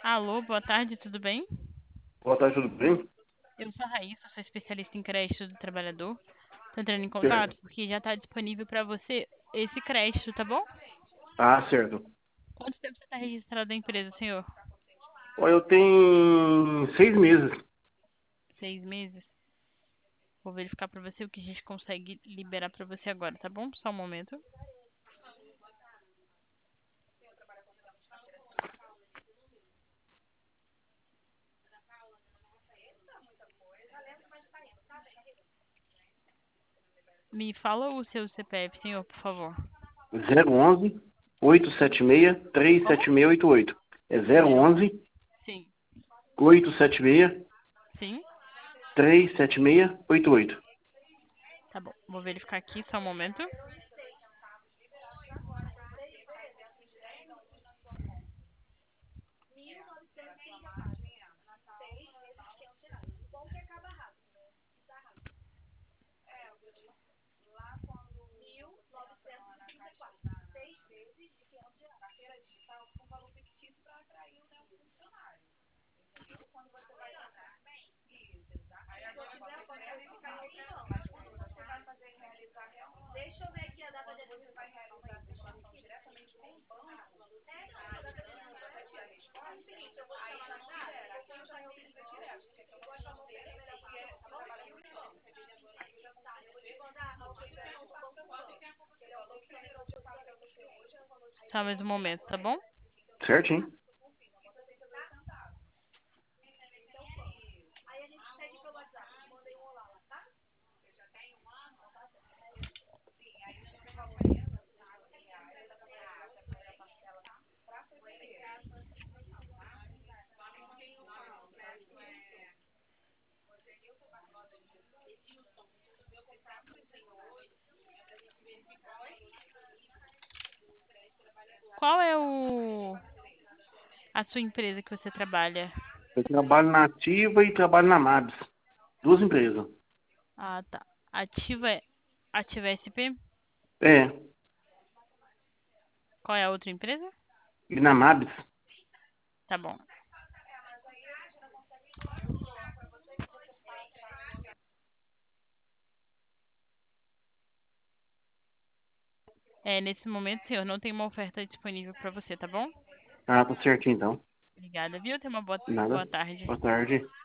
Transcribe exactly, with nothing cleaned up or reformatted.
Alô, boa tarde, tudo bem? Boa tarde, tudo bem? Eu sou a Raíssa, sou especialista em crédito do trabalhador. Tô entrando em Certo. contato porque já está disponível para você esse crédito, tá bom? Ah, certo. Quanto tempo você está registrado na empresa, senhor? Ó, eu tenho seis meses. Seis meses? Vou verificar para você o que a gente consegue liberar para você agora, tá bom? Só um momento. Me fala o seu C P F, senhor, por favor. zero onze, oito sete seis, três Como? sete seis oito oito. É zero Zero. onze, Sim. oito sete seis, Sim? três sete seis oito oito. Tá bom. Vou verificar aqui, só um momento. Só mais um momento, tá bom? Certinho. Qual é o a sua empresa que você trabalha? Eu trabalho na Ativa e trabalho na Mabs. Duas empresas. Ah, tá. Ativa, Ativa S P? É. Qual é a outra empresa? E na Mabs? Tá bom. É, nesse momento, senhor, não tem uma oferta disponível para você, tá bom? Ah, tá certinho então. Obrigada, viu? Tenha uma boa, Nada. boa tarde. Boa tarde.